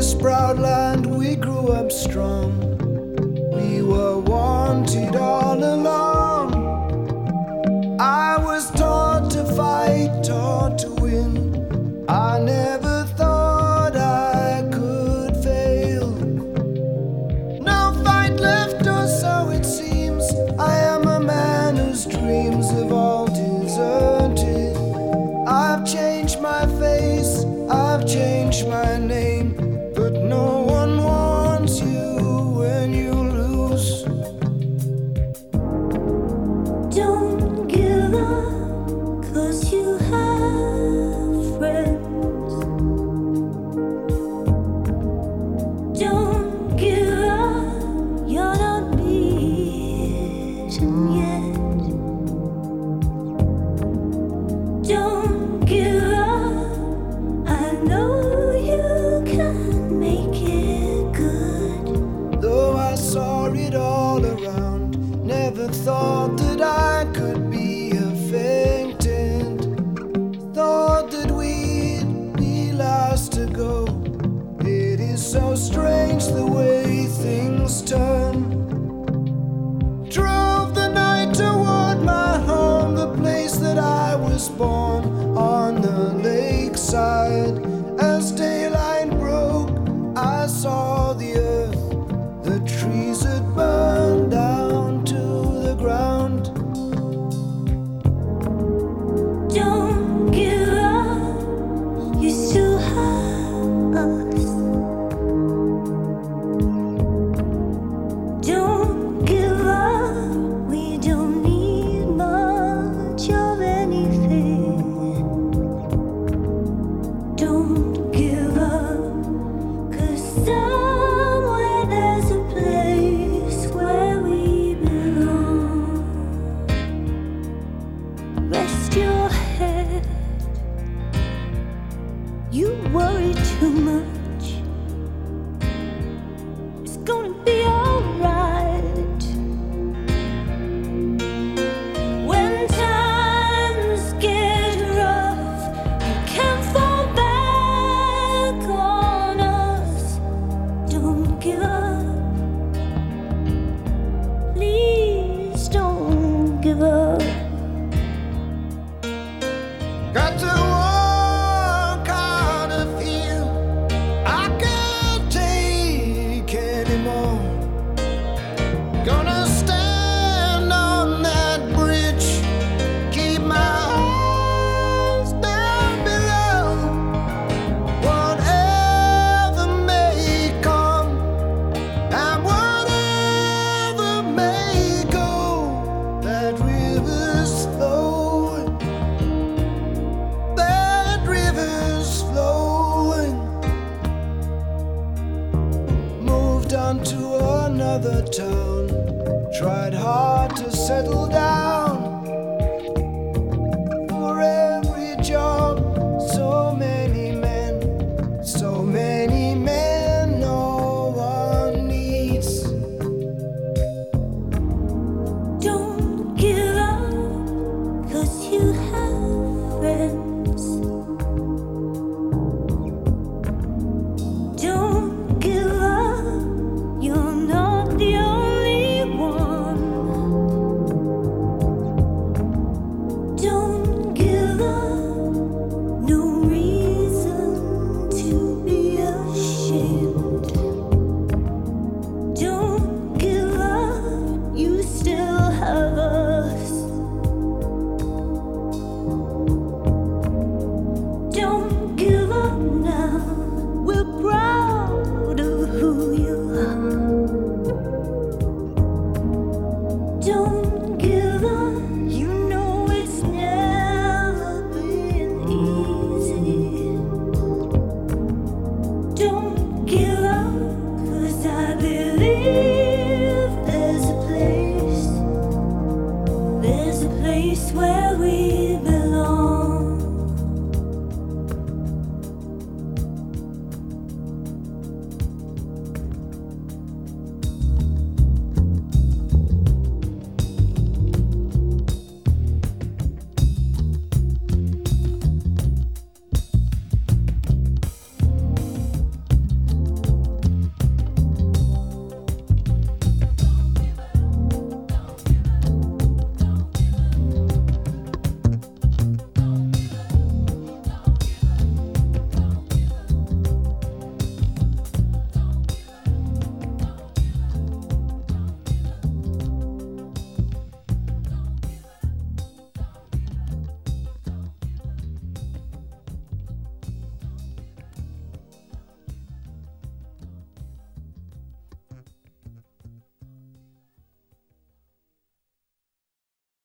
this proud land we grew up strong. We were wanted all along. I was taught to fight, taught to win. I never thought I could fail. No fight left, or so it seems. I am a man whose dreams have all deserted. I've changed my face, I've changed my name, but no one wants you when you lose. Don't give up, 'cause you have friends. Don't give up, you're not beaten yet. Don't give up, I know you can make it good. Though I saw it all around, never thought that I could be affected. Thought that we'd be last to go. It is so strange the way things turn. Drove the night toward my home, the place that I was born, on the lakeside. As daylight broke, I saw the earth. The trees had burned down to the ground. Don't give up, you still have us. Don't give up, we don't need much of anything. Don't give up, 'cause somewhere there's a place where we belong. Rest your head, you worry too much. It's gonna be alright. When times get rough, you can fall back on us. Don't give up, please don't give up. Got to walk out of here. I can't take anymore. Gonna stand on that bridge, keep my eyes down below. Whatever may come and whatever may go, that river's flowing. That river's flowing. Moved on to another town. Tried hard to settle down.